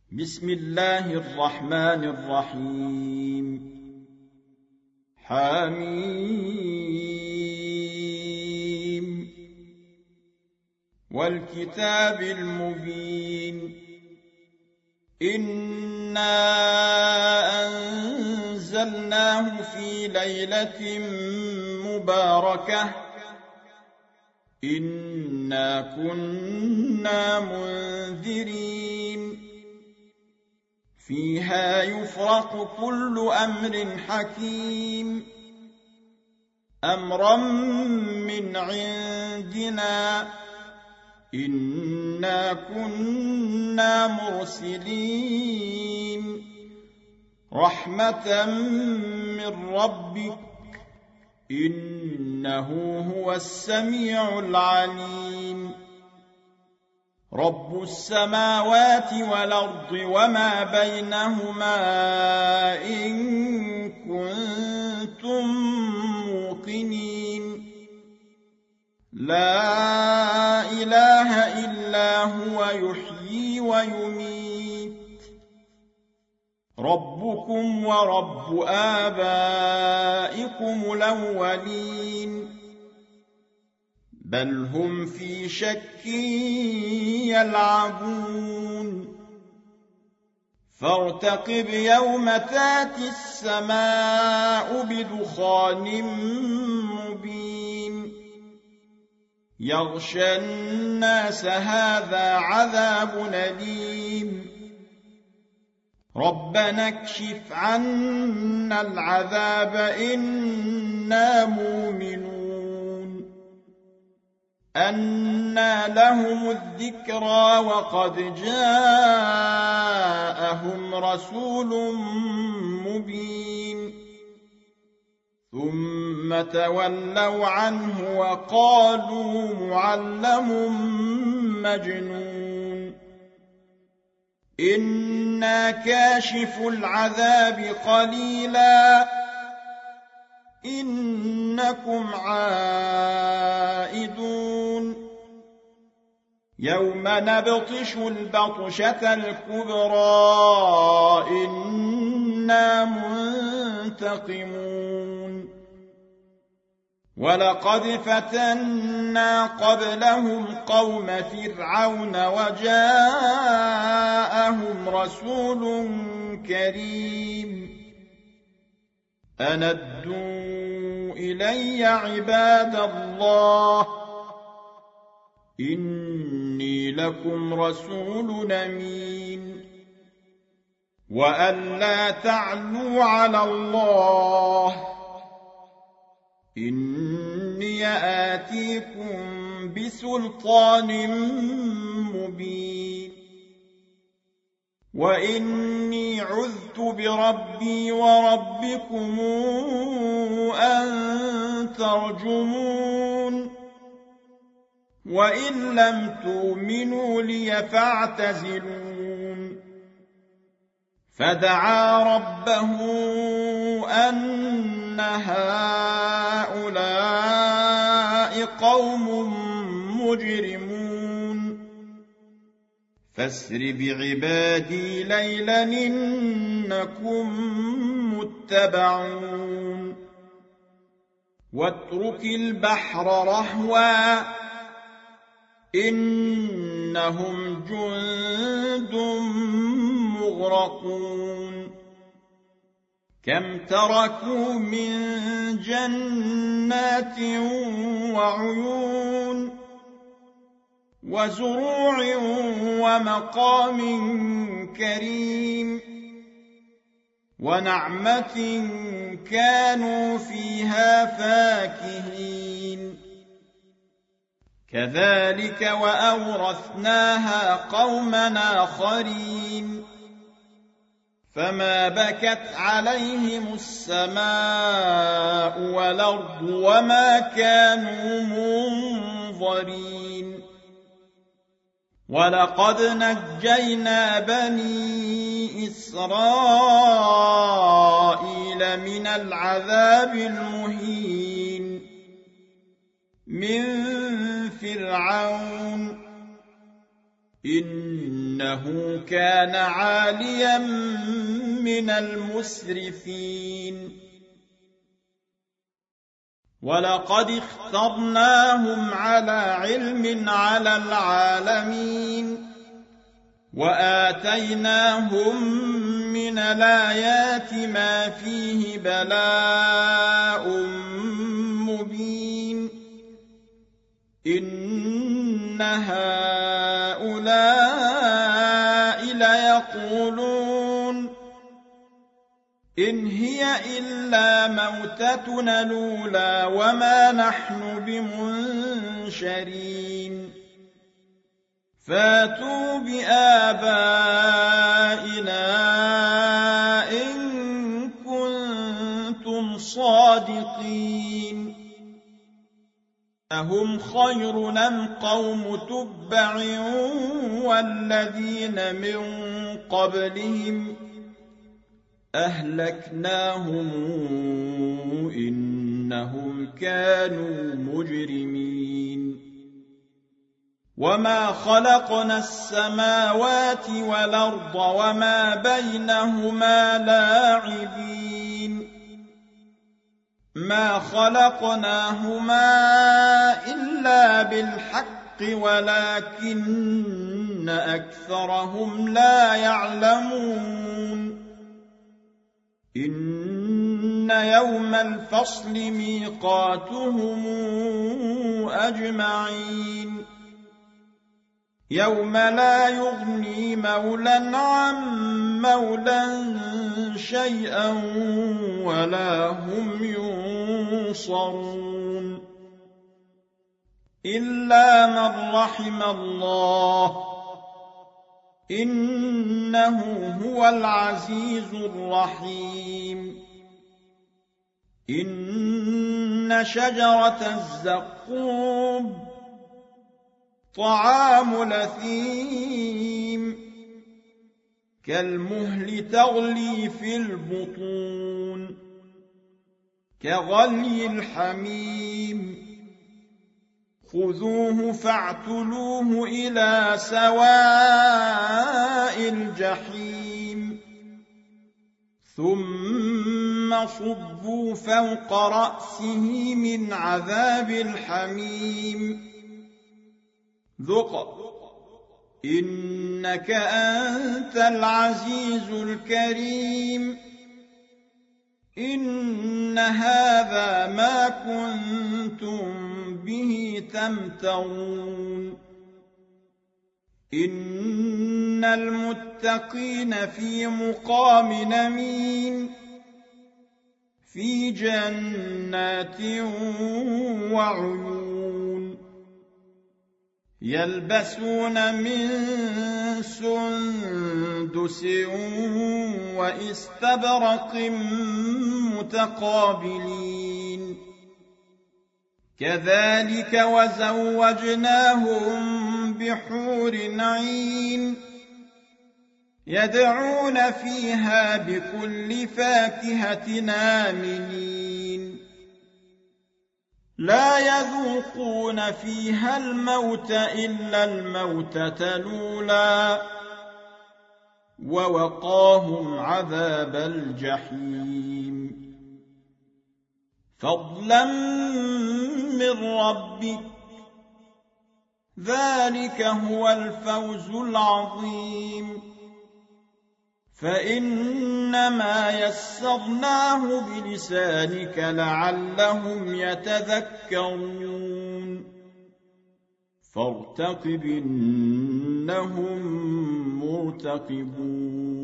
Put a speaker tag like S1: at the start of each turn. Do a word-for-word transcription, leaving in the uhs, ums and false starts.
S1: بسم الله الرحمن الرحيم. حميم والكتاب المبين. إنا أنزلناه في ليلة مباركة إنا كنا منذرين فيها يفرق كل أمر حكيم أمرا من عندنا إنا كنا مرسلين رحمة من ربك إنه هو السميع العليم. رب السماوات والأرض وما بينهما إن كنتم موقنين. لا إله إلا هو يحيي ويميت. ربكم ورب آبائكم الأولين بل هم في شك يلعبون. فارتقب يوم تاتي السماء بدخان مبين يغشى الناس هذا عذاب أليم. ربنا اكشف عنا العذاب إنا مؤمنون. أنى لهم الذكرى وقد جاءهم رسول مبين ثم تولوا عنه وقالوا معلم مجنون. إنا كاشف العذاب قليلا إنكم عائدون. يوم نبطش البطشة الكبرى إنا منتقمون. ولقد فتنا قبلهم قوم فرعون وجاءهم رسول كريم أن ادوا إلي عباد الله إني لكم رسول أمين وأن لا تعلوا على الله إني آتيكم بسلطان مبين. وإني عذت بربي وربكم أن ترجمون. وإن لم تؤمنوا لي فاعتزلون. فدعا ربه أن هؤلاء قوم مجرمون. فاسر بعبادي ليلا إنكم متبعون. واترك البحر رهوا إنهم جند مغرقون. كم تركوا من جنات وعيون وزروع ومقام كريم ونعمة كانوا فيها فاكهين. كذلك وأورثناها قوما آخرين فما بكت عليهم السماء والأرض وما كانوا منظرين. ولقد نجينا بني إسرائيل من العذاب المهين من فرعون إنه كان عاليا من المسرفين ولقد اخترناهم على علم على العالمين وآتيناهم من الآيات ما فيه بلاء مبين إن هؤلاء ليقولون إن هي إلا موتتنا الأولى وما نحن بمنشرين فاتوا بآبائنا إن كنتم صادقين أهم خير أم قوم تبع والذين من قبلهم أهلكناهم إنهم كانوا مجرمين وما خلقنا السماوات والأرض وما بينهما لاعبين ما خلقناهما إلا بالحق ولكن أكثرهم لا يعلمون إن يوم الفصل ميقاتهم أجمعين يوم لا يغني مولى عن مولى شيئا ولا هم ينصرون إلا من رحم الله إنه هو العزيز الرحيم إن شجرة الزقوم طعام الأثيم كالمهل تغلي في البطون كغلي الحميم خذوه فاعتلوه إلى سواء الجحيم ثم صبوا فوق رأسه من عذاب الحميم ذق إنك أنت العزيز الكريم إن هذا ما كنتم به تمترون إن المتقين في مقام أمين في جنات وعيون يلبسون من سندس واستبرق متقابلين كذلك وزوجناهم بحور عين يدعون فيها بكل فاكهة آمنين لا يذوقون فيها الموت إلا الموتة الأولى ووقاهم عذاب الجحيم فضلا من ربك ذلك هو الفوز العظيم فإنما يسرناه بلسانك لعلهم يتذكرون فارتقب إنهم مرتقبون